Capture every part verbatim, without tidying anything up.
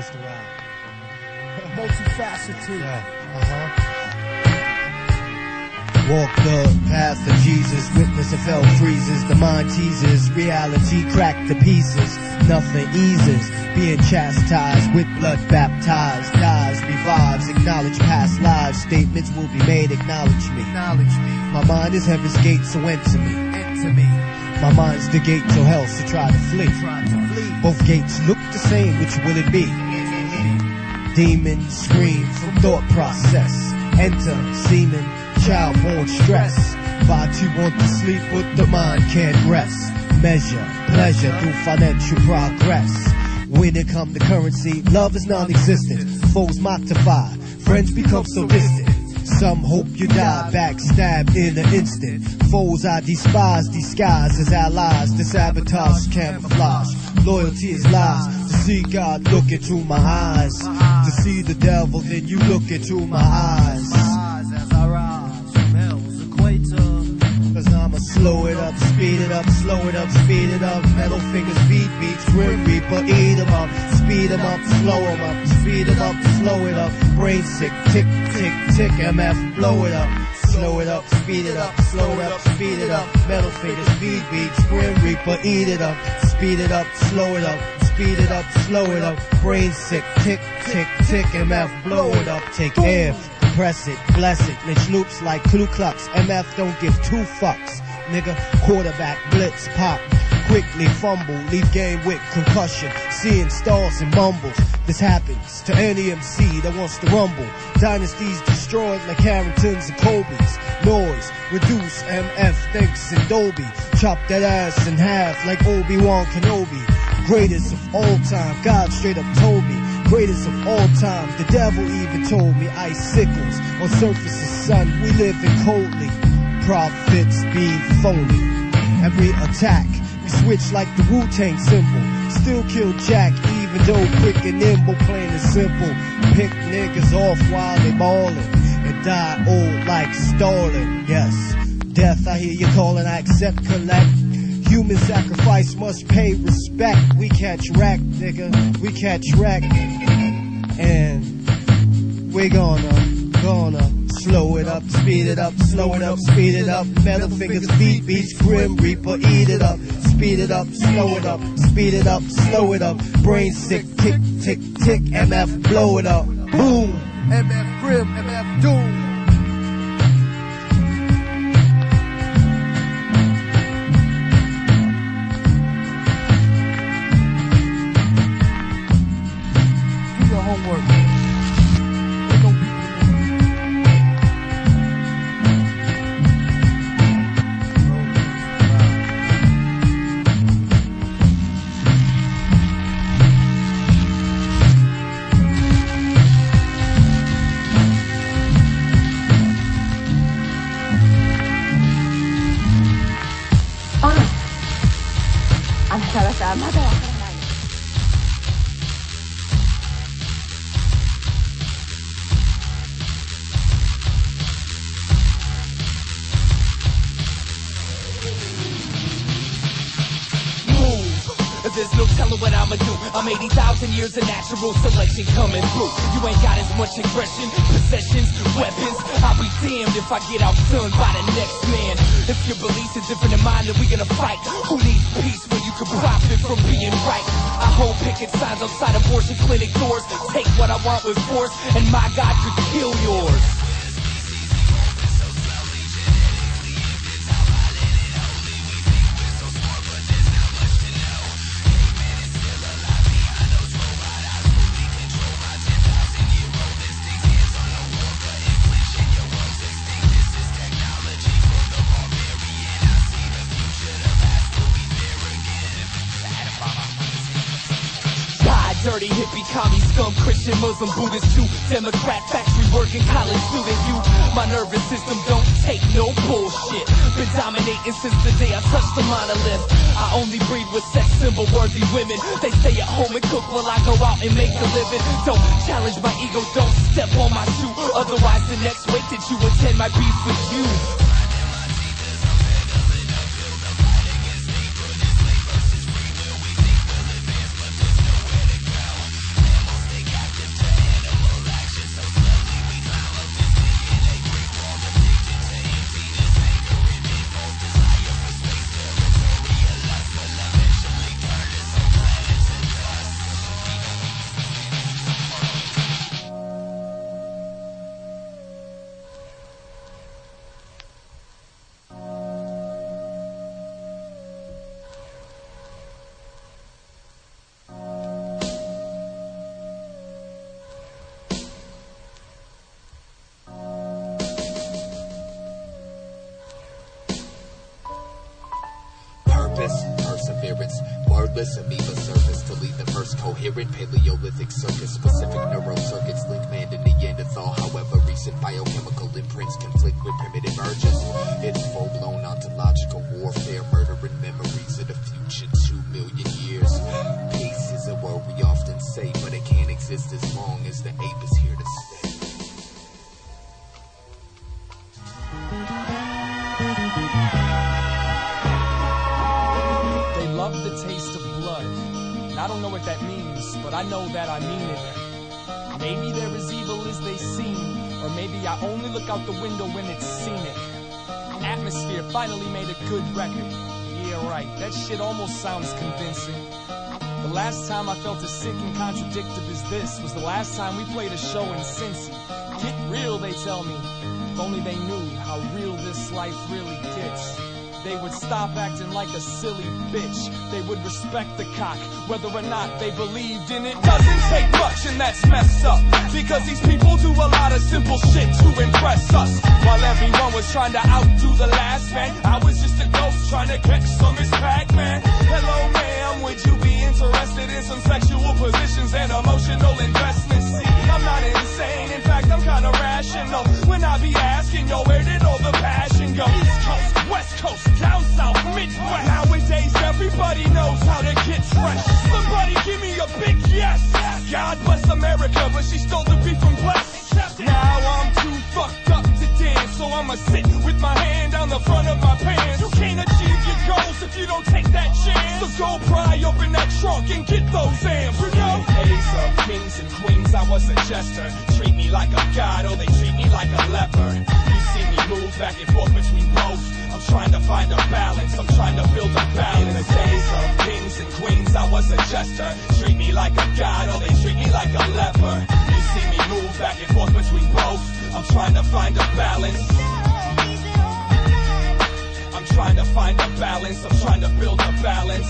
supposed to ride. Multifaceted. Yeah. Uh-huh. Walk the path of Jesus, witness of hell freezes, the mind teases, reality cracked to pieces, nothing eases, being chastised with blood baptized, dies, revives, acknowledge past lives, statements will be made, acknowledge me, acknowledge me, my mind is heaven's gate, so enter me, enter me, my mind's the gate to hell, so try to flee, try to flee, both gates look the same, which will it be? Demons scream from thought process, enter semen, child-born stress. Body want to sleep, but the mind can't rest. Measure pleasure through financial progress. When it come to currency, love is non-existent. Foes mock to fire, friends become so distant. Some hope you die, backstabbed in an instant. Foes I despise, disguise as allies. To sabotage, camouflage. Loyalty is lies. To see God look into my eyes. To see the devil, then you look into my eyes. Cause I'ma slow it up, speed it up, slow it up, speed it up. Metal fingers, beat beats, grim reaper, eat 'em up. Speed 'em up, slow 'em up, speed 'em up, slow it up. Brain sick, tick, tick, tick, M F, blow it up. Slow it up, speed it up, slow it up, speed it up. Metal fingers, beat beats, grim reaper, eat it up. Speed it up, slow it up, speed it up, slow it up. Brain sick, tick, tick, tick, M F, blow it up. Take air. Press it, bless it, lynch loops like Ku Klux. M F don't give two fucks, nigga. Quarterback, blitz, pop, quickly fumble, leave game with concussion, seeing stars and mumbles. This happens to any M C that wants to rumble. Dynasties destroyed like Harringtons and Kobe's. Noise, reduce, M F thinks in Dolby. Chop that ass in half like Obi-Wan Kenobi. Greatest of all time, God straight up told me. Greatest of all time, the devil even told me. Icicles on surface of sun, we live in coldly. Prophets be phony. Every attack, we switch like the Wu-Tang symbol. Still kill Jack, even though quick and nimble, plain and simple. Pick niggas off while they ballin', and die old like Stalin. Yes, death, I hear you calling, I accept, collect. Human sacrifice must pay respect. We catch wreck, nigga, we catch wreck. And we gonna, gonna slow it up, speed it up, slow it up, speed it up. Metal fingers, beat beats, grim reaper, eat it up. Speed it up, slow it up, speed it up, slow it up. Brain sick, tick, tick, tick, M F, blow it up. Boom, M F grim, M F doom. There's no telling what I'ma do. I'm eighty thousand years of natural selection coming through. You ain't got as much aggression, possessions, weapons. I'll be damned if I get outdone by the next man. If your beliefs are different than mine, then we gonna fight. Who needs peace when you can profit from being right? I hold picket signs outside abortion clinic doors. Take what I want with force, and my God could kill yours. Dirty hippie, commie, scum, Christian, Muslim, Buddhist, Jew, Democrat, factory working, college student, you. My nervous system don't take no bullshit. Been dominating since the day I touched the monolith. I only breed with sex symbol worthy women. They stay at home and cook while I go out and make a living. Don't challenge my ego, don't step on my shoe. Otherwise the next wake that you attend might be for you. endless amoeba surface to lead the first coherent Paleolithic circus. Specific neural circuits link man to Neanderthal. However, recent biochemical imprints conflict with primitive urges. It's full-blown ontological warfare, murdering memories of the future two million years. Peace is a word we often say, but it can't exist as long as the ape is here to stay. They love the taste of blood. And I don't know what that means, but I know that I mean it. Maybe they're as evil as they seem, or maybe I only look out the window when it's scenic. Atmosphere finally made a good record. Yeah, right, that shit almost sounds convincing. The last time I felt as sick and contradictive as this was the last time we played a show in Cincy. Get real, they tell me. If only they knew how real this life really gets. They would stop acting like a silly bitch. They would respect the cock, whether or not they believed in it. Doesn't take much, and that's messed up, because these people do a lot of simple shit to impress us. While everyone was trying to outdo the last man, I was just a ghost trying to catch some Miss Pac-Man. Hello, ma'am, would you be interested in some sexual positions and emotional investments? See, I'm not insane, in fact, I'm kinda rational when I be asking, yo, where did all the passion go? East Coast, West Coast, down south, Midwest. Nowadays everybody knows how to get fresh. Somebody give me a big yes. God bless America, but she stole the beef from Bless. Now I'm too fucked up to dance, so I'ma sit with my hand down the front of my pants. You can't achieve your goals if you don't take that chance. So go pry open that trunk and get those amps. You know, days of kings and queens, I was a jester. Treat me like a god, or they treat me like a leper. You see me move back and forth between both. I'm trying to find a balance, I'm trying to build a balance. In the days of kings and queens, I was a jester. Treat me like a god, or they treat me like a leper. You see me move back and forth between both. I'm trying to find a balance. I'm trying to find a balance, I'm trying to build a balance.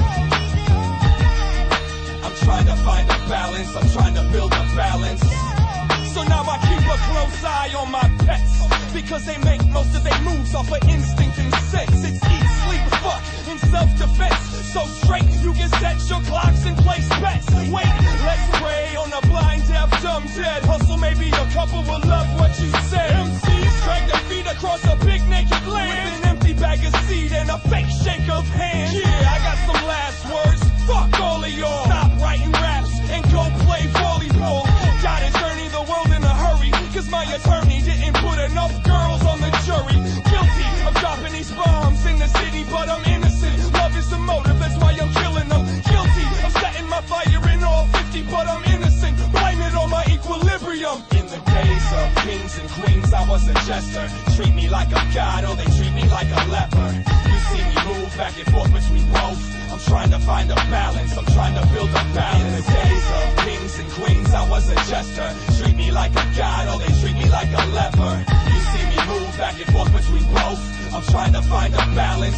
I'm trying to find a balance, I'm trying to build a balance. So now I keep a close eye on my pets, because they make most of their moves off of instinct and sex. It's eat, sleep, fuck, in self-defense. So straight, you can set your clocks and place bets. Wait, let's pray on a blind, deaf, dumb, dead hustle. Maybe a couple will love what you said. M Cs drag their feet across a big naked land with an empty bag of seed and a fake shake of hands. Yeah, I got some last words. Fuck all of y'all. Stop writing raps and go play volleyball. Gotta journey the world in a hurry, cause my attorney didn't put enough girls on the jury. Guilty of dropping these bombs in the city, but I'm innocent. Love is the motive, that's why I'm killing them. Guilty of setting my fire in all fifty, but I'm innocent. Blame it on my equilibrium. In the days of kings and queens, I was a jester. Treat me like a god, or they treat me like a leper. You see me move back and forth between both. I'm trying to find a balance, I'm trying to build a balance. In the days of kings and queens, I was a jester. Treat me like a god, or they treat me like a leper. You see me move back and forth between both. I'm trying to find a balance.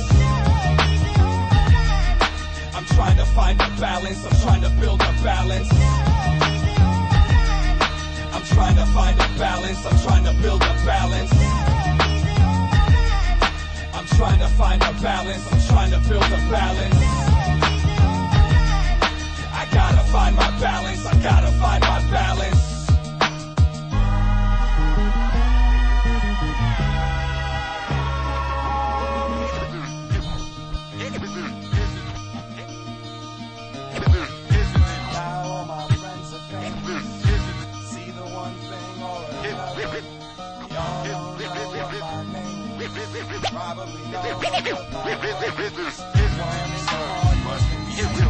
I'm trying to find a balance, I'm trying to build a balance. I'm trying to find a balance, I'm trying to build a balance. I'm trying to find a balance, I'm trying to build a balance. I gotta find my balance, I gotta find my balance. Now all my friends are famous. See the one thing or another. Y'all don't know what my name is. Probably know what my name is. One is hard, must be easy.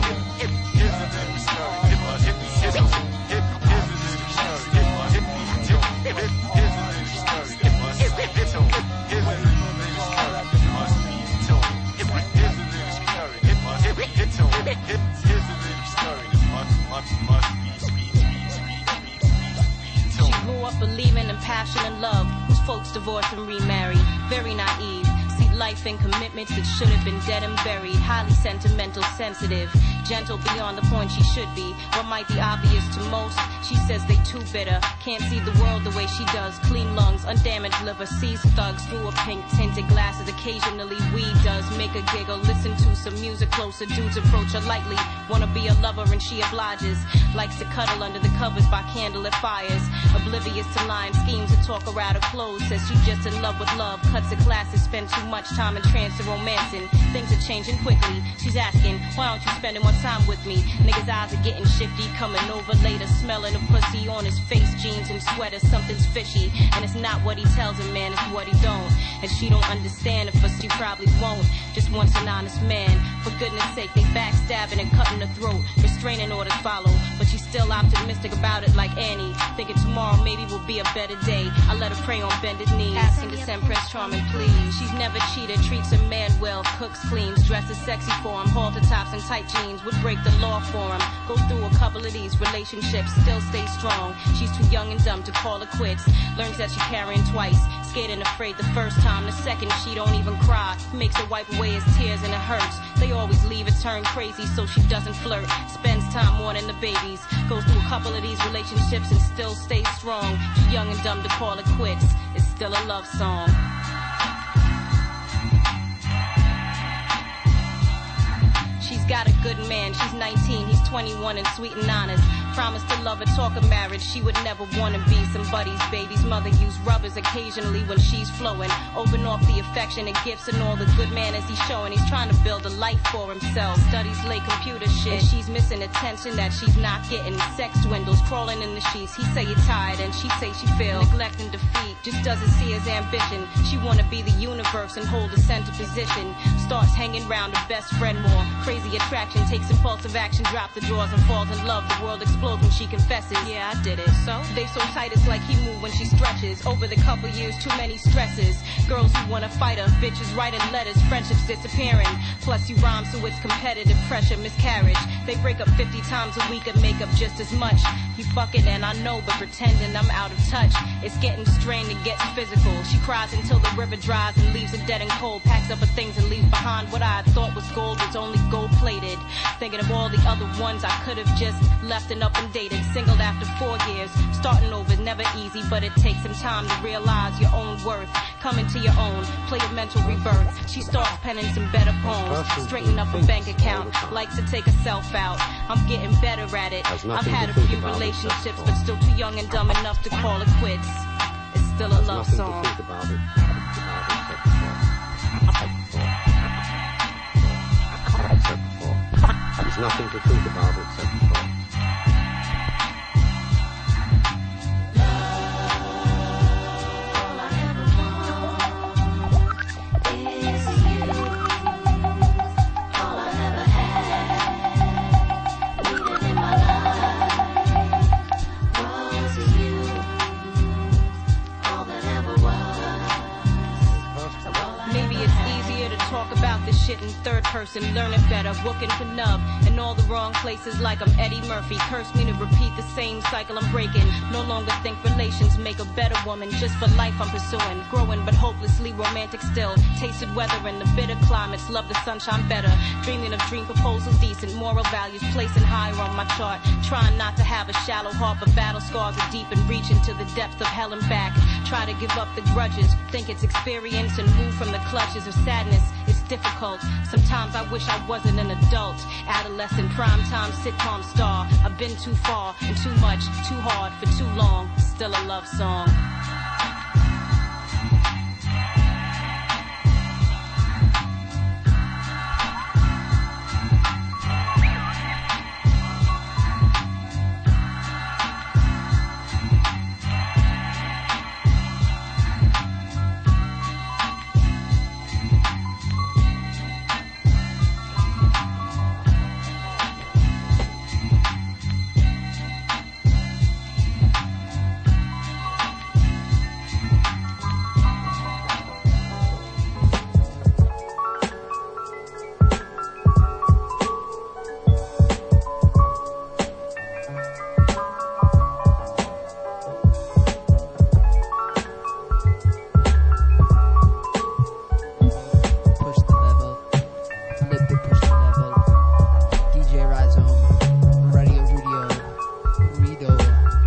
She grew up believing in passion and love, whose folks divorced and remarried. Very naive. See life and commitments that should have been dead and buried. Highly sentimental, sensitive, gentle beyond the point she should be. What might be obvious to most, She says they too bitter, can't see the world the way she does. Clean lungs, undamaged liver, sees thugs through a pink tinted glasses. Occasionally weed does make her giggle. Listen to some music closer, dudes approach her lightly. Wanna be a lover and she obliges. Likes to cuddle under the covers by candlelit fires. Oblivious to lying schemes to talk her out of clothes. Says she just in love with love, cuts her classes, spends too much time in trance and romancing. Things are changing quickly. She's asking, why aren't you spending more time with me? Niggas' eyes are getting shifty, coming over later, smelling the pussy on his face, jeans and sweater. Something's fishy, and it's not what he tells her, man, it's what he don't. And she don't understand it, but she probably won't. Just wants an honest man. For goodness sake, they backstabbing and cutting her throat. Restraining orders follow, but she's still optimistic about it like Annie. Thinking tomorrow maybe will be a better day. I let her pray on bended knees, asking to send Prince Charming, please. She's never cheated, treats a man well, cooks, cleans, dresses sexy for him, halter tops and tight jeans, would break the law for him. Go through a couple of these relationships, still stay strong. She's too young and dumb to call her quits. Learns that she's carrying twice, scared and afraid the first time. The second she don't even cry, makes her wipe away his tears and it hurts. They always leave her turn crazy so she doesn't flirt. Spends time mourning the babies, goes through a couple of these relationships and still stays strong. Too young and dumb to call it quits, it's still a love song. She's got a good man, she's nineteen, he's twenty-one and sweet and honest. Promised to love her, talk of marriage, she would never wanna be somebody's baby's mother. Use rubbers occasionally when she's flowing. Open off the affection and gifts and all the good manners he's showing. He's trying to build a life for himself. Studies late computer shit, and she's missing attention that she's not getting. Sex dwindles, crawling in the sheets. He say you're tired and she say she feel neglect and defeat. Just doesn't see his ambition. She wanna be the universe and hold a center position. Starts hanging around her best friend more. Crazy attraction, takes impulsive action, drop the drawers and falls in love. The world explodes when she confesses, yeah, I did it. So they so tight it's like he moved when she stretches. Over the couple years, too many stresses. Girls who wanna fight her, bitches writing letters, friendships disappearing. Plus you rhyme so it's competitive pressure, miscarriage. They break up fifty times a week and make up just as much. You fucking and I know, but pretending I'm out of touch. It's getting strained and gets physical. She cries until the river dries and leaves it dead and cold. Packs up her things and leaves behind what I thought was gold was only gold plated. Thinking of all the other ones I could have just left and up and dated. Singled after four years. Starting over is never easy, but it takes some time to realize your own worth. Coming to your own, play a mental rebirth. She starts penning some better poems. Straighten up a bank account. Likes to take herself out. I'm getting better at it. I've had a few relationships, but still too young and dumb enough to call it quits. It's still a love song. There's nothing to think about except thought. Shit in third person, learning better, booking for nub in all the wrong places like I'm Eddie Murphy. Curse me to repeat the same cycle I'm breaking. No longer think relations make a better woman. Just for life I'm pursuing, growing but hopelessly romantic still. Tasted weather in the bitter climates, love the sunshine better. Dreaming of dream proposals, decent moral values, placing higher on my chart. Trying not to have a shallow heart, but battle scars are deep and reach into the depths of hell and back. Try to give up the grudges, think it's experience and move from the clutches of sadness. It's difficult. Sometimes I wish I wasn't an adult. Adolescent, primetime sitcom star. I've been too far and too much, too hard for too long. Still a love song. D J Rhizome, Radio Rudio, Rido.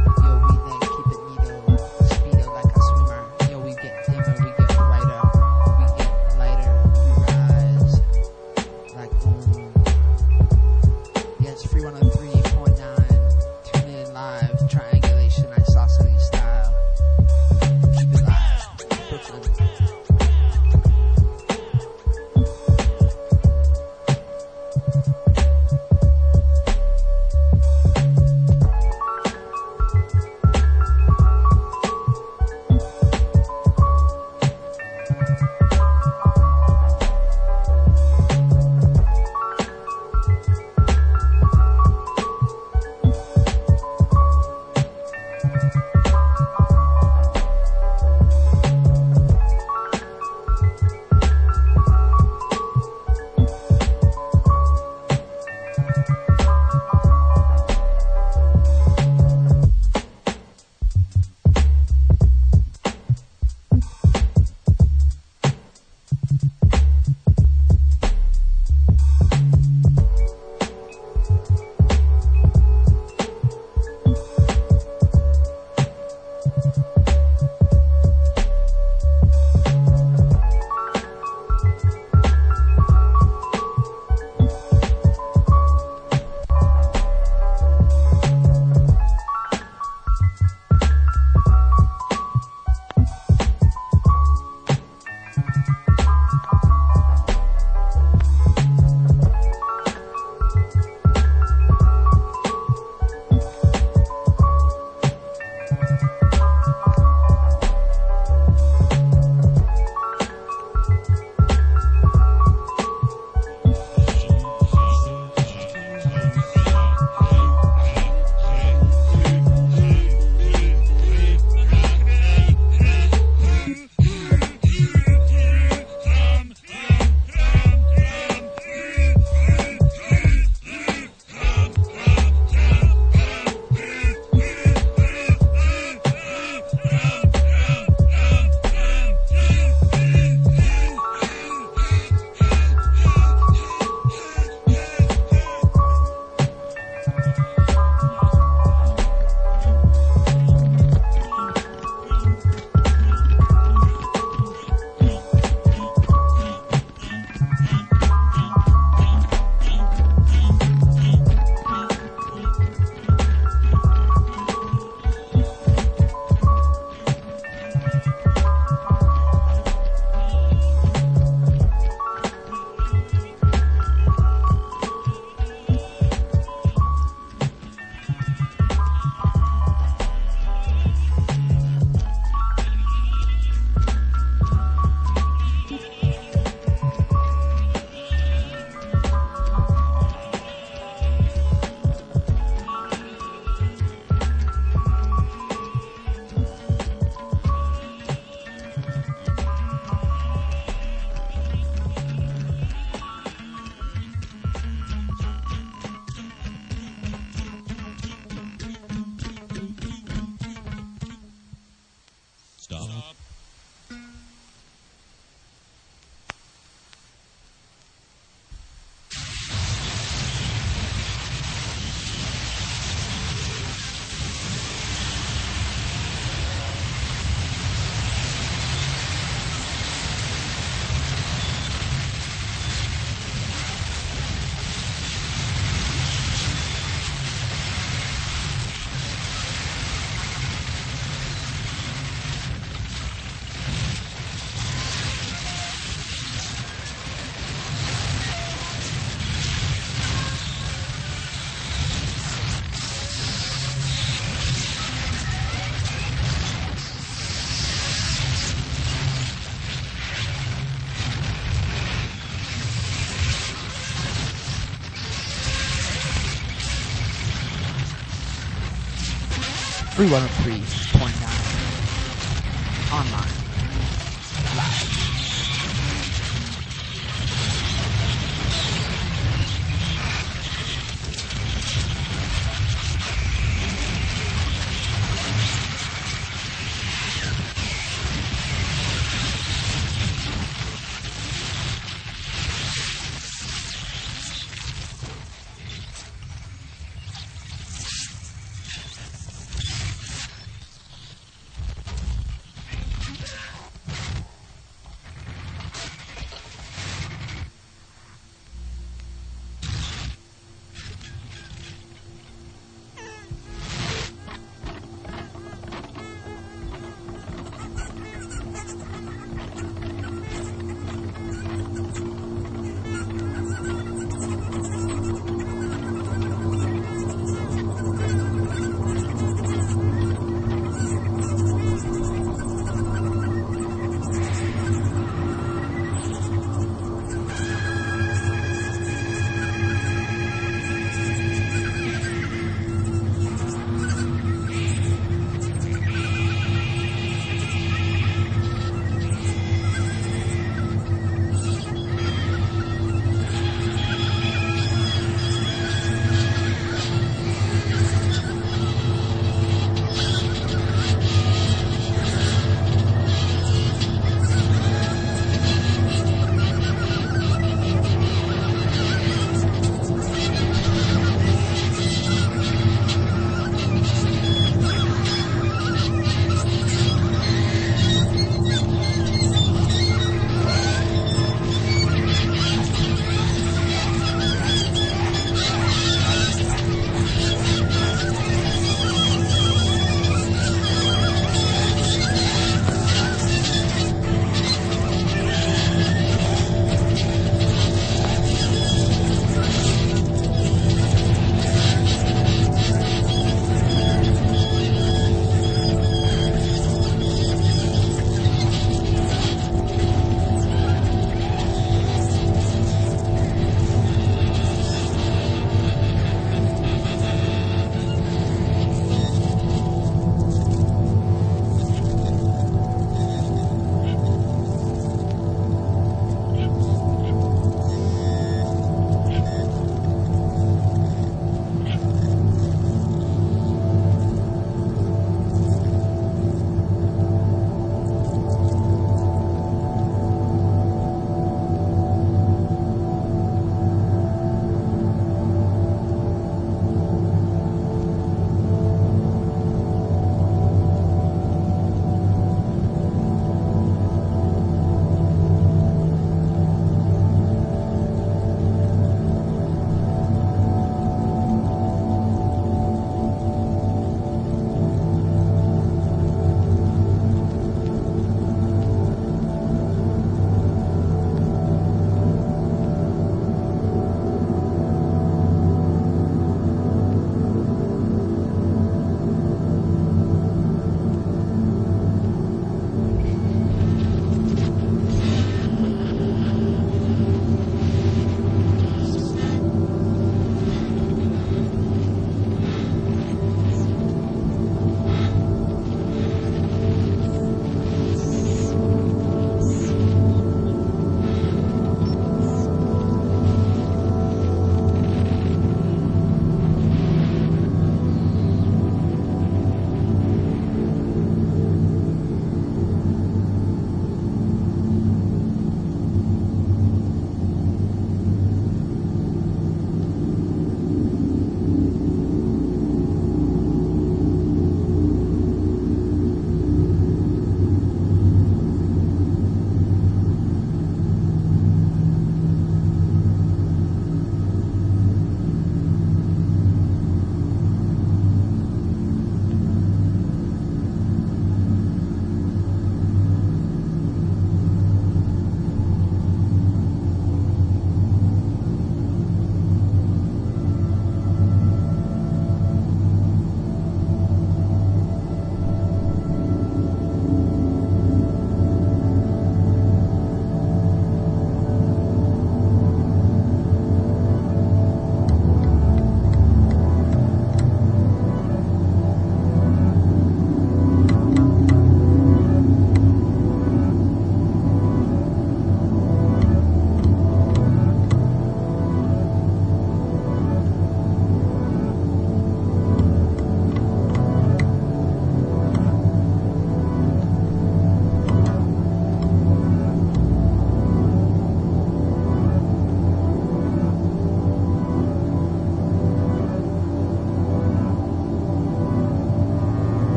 Free one oh three point nine. Online. Live.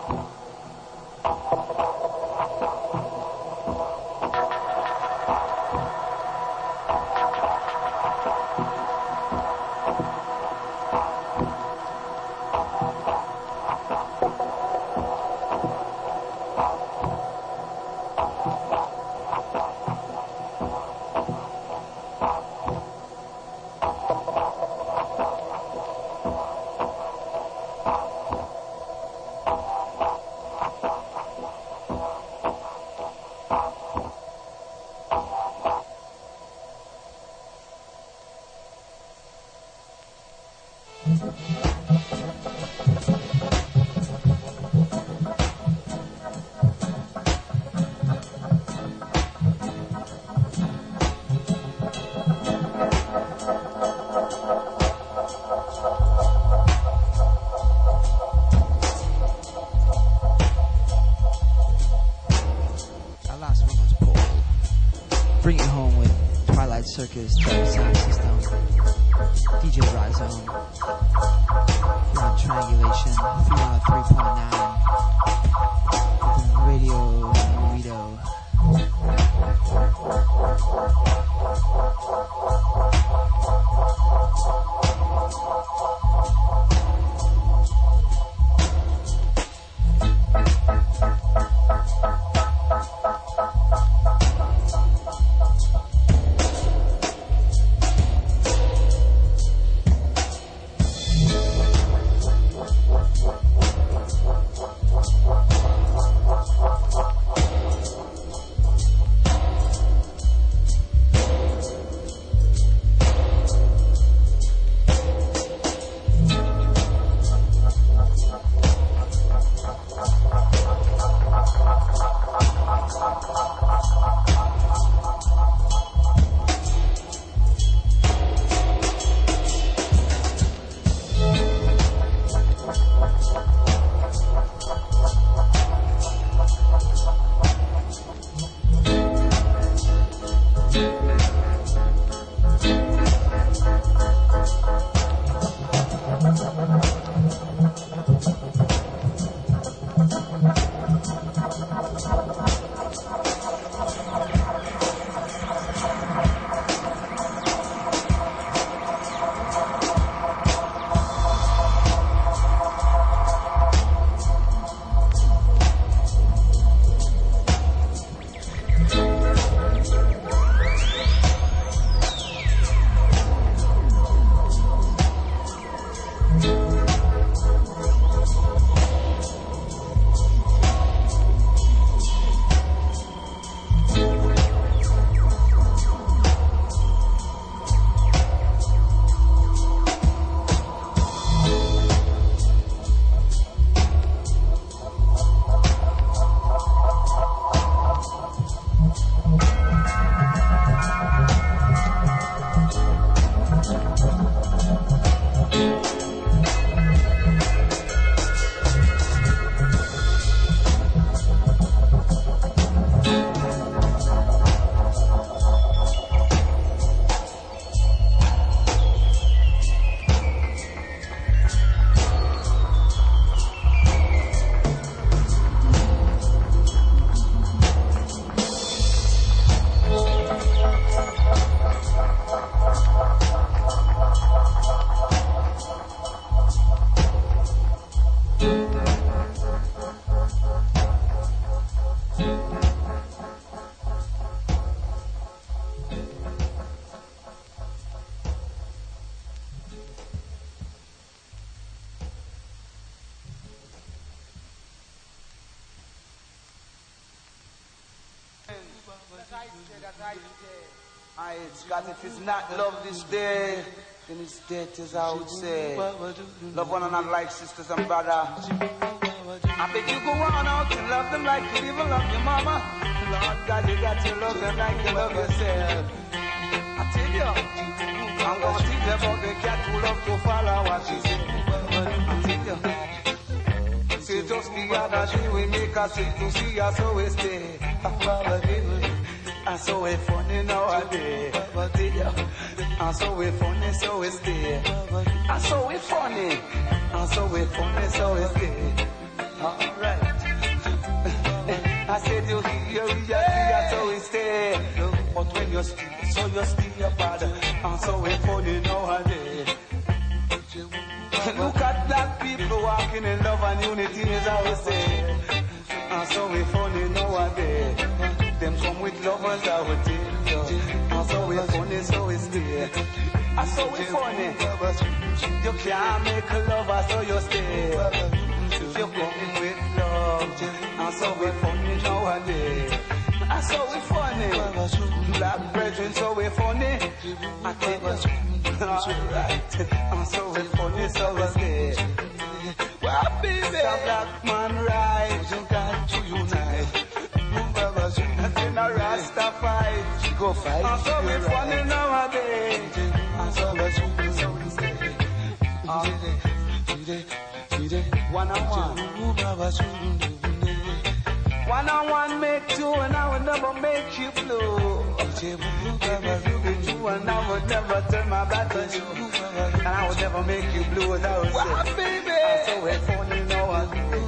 Circus, Travis Sound System, D J Rhizome. You're on Triangulation, three oh three point nine. Radio Burrito. I, God, if it's not love this day, then it's death, as I would say. Love one another like sisters and brother. I beg you go on out and love them like you even love your mama. Lord God, you got to love them like you love yourself. I tell you, I'm going to teach you about the cat who loves to follow what she said. I tell you, say just the other day we make us sick to see us so we stay. And so we funny nowadays. And so we funny, so we stay. And so we funny. And so we funny, so we stay. Alright. I said you here, we are so we stay. But when you stay, so you stay apart. And so we funny nowadays. Look at black people walking in love and unity, as I would say. And so we funny nowadays. Them come with lovers, I would say. And so we funny, so we stay. And so we funny. You can't make a lover, so you stay. If you come with love, and so we funny nowadays. And so we funny. Black brethren, so we funny. I think that's alright. And so we funny, so we stay. Well, baby, the black man rise, you got to unite. That's in a Rasta fight. Go fight. And so we funny nowadays. And so we funny, so we stay. One on one. One on one make two and I would never make you blue. If you be true and I would never turn my back on you. And I would never make you blue as I would say. Wow, baby. I'm so we're funny no one.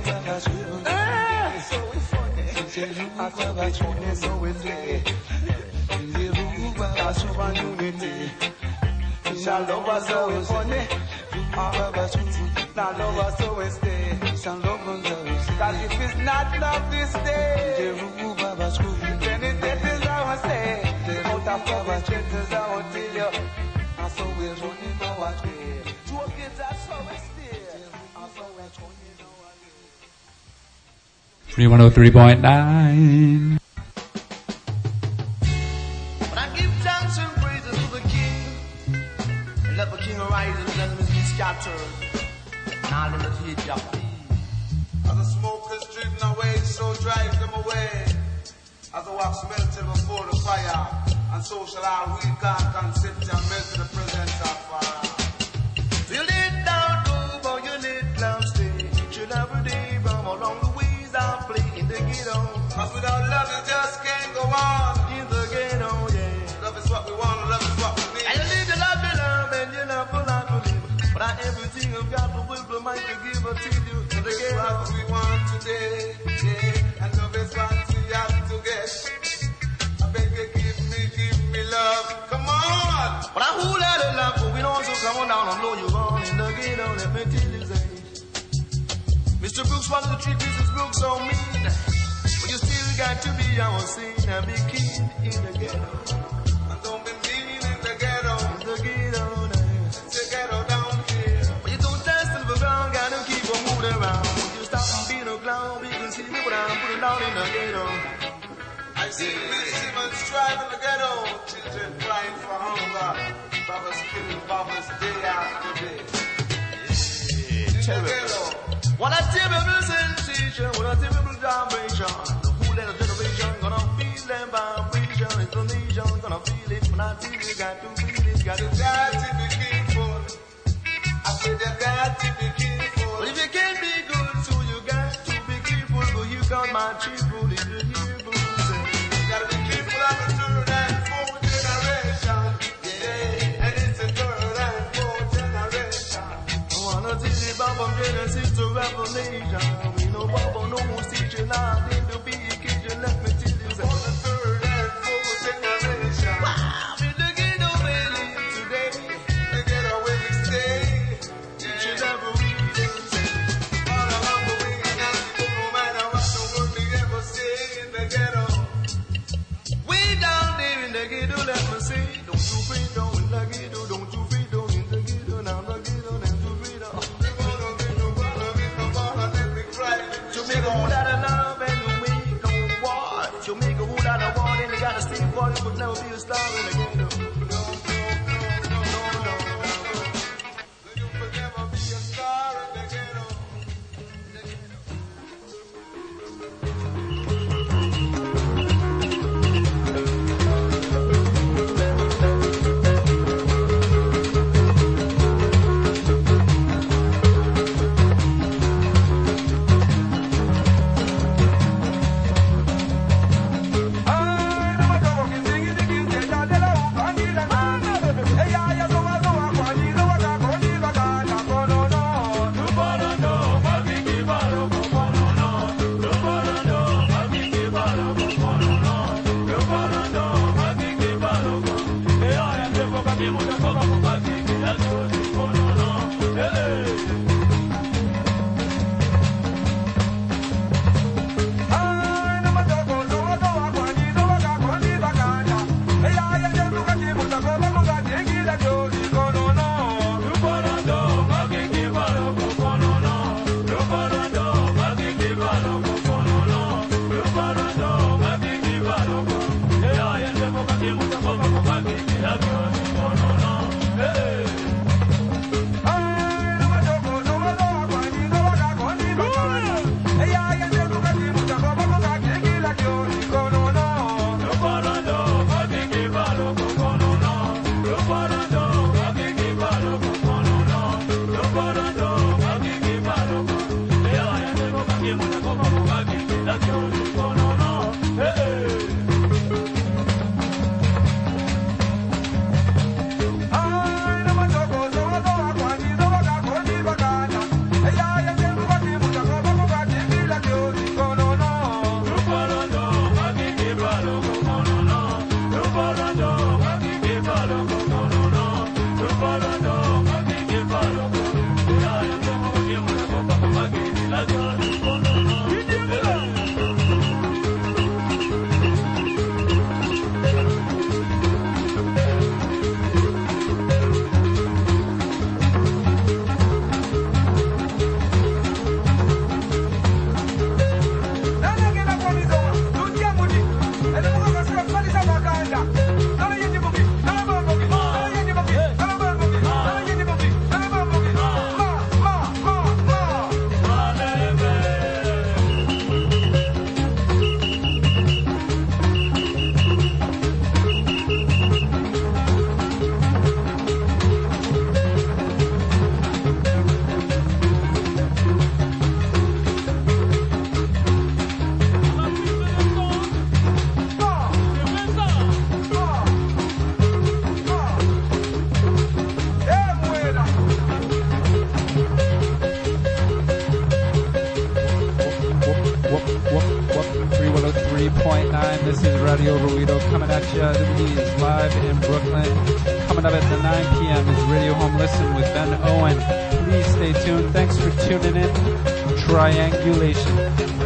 Ah, so we're funny. I'm so we're funny, so we say. That's one unity. We shall love us, so we're funny. Now love us, so we stay. Cause if it's not love this day, then it is our say. Out of love, it is our tell you. And so we're running our way. Two kids are so we stay. And so we're running our way. Free one oh three point nine. But I give thanks and praises to the King. And let the King arise and let him be scattered. And all in the heat of me. As the smoke is driven away, so drive them away. As the wax melted before the fire, and so shall our weak and concept and melt in the presence of fire. Till it down to for your little stay. Each and every day from along the ways I play in the ghetto. Cause without love you just can't go on. In the ghetto, yeah. Love is what we want, love is what we need. And you live your love, your love, and you love for life to live. But not everything you've got the will, the might to give it to you. In the ghetto. What we want today, yeah. And love is what we have to get. I beg you, give me, give me love. Come on. But I who let it love, but we don't so come on down and blow you on in the ghetto. Let me tell you that. Mister Brooks, one of the three pieces Brooks so mean. But you still got to be our sin and be keen in the ghetto. And don't be mean in the ghetto. In the ghetto, it's the ghetto down here. But you don't test in the ground, gotta keep on moving around. You stop and be no clown, we can see me when I'm putting down in the ghetto. I see policemen strive in the ghetto, children crying for hunger, brothers killing brothers day after day. Yeah, terrible. What a terrible sensation, what a terrible vibration. The whole little generation gonna feel them vibration. It's the nation gonna feel it. When I see you got to feel it, got to got to be careful. I said you got to be careful. But if you can't be good, so you got to be careful. But you got my chief rule, if you hear good. You gotta be careful of the third and fourth generation. Yeah, and it's the third and fourth generation. I wanna tell you about from Genesis to Revelation. We know Baba knows teaching out in the big kitchen. Let me tell you for the third and fourth generation. Wow, in the ghetto we live today. The ghetto where we stay. Teaching every day. All along the way, no matter what the word we ever say in the ghetto. Way down there in the ghetto, let me say, don't you feel down in the ghetto, don't you feel down in the ghetto, now the ghetto, don't you feel down. To make a whole lot of love and you make no war. To make a whole lot of war, then you gotta stay for it, but never be a star in the ghetto. No, no, no, no, no, no. You could never be a star in the ghetto. I point nine. This is Radio Ruido coming at you. He is live in Brooklyn. Coming up at the nine p.m. is Radio Home Listen with Ben Owen. Please stay tuned. Thanks for tuning in. Triangulation.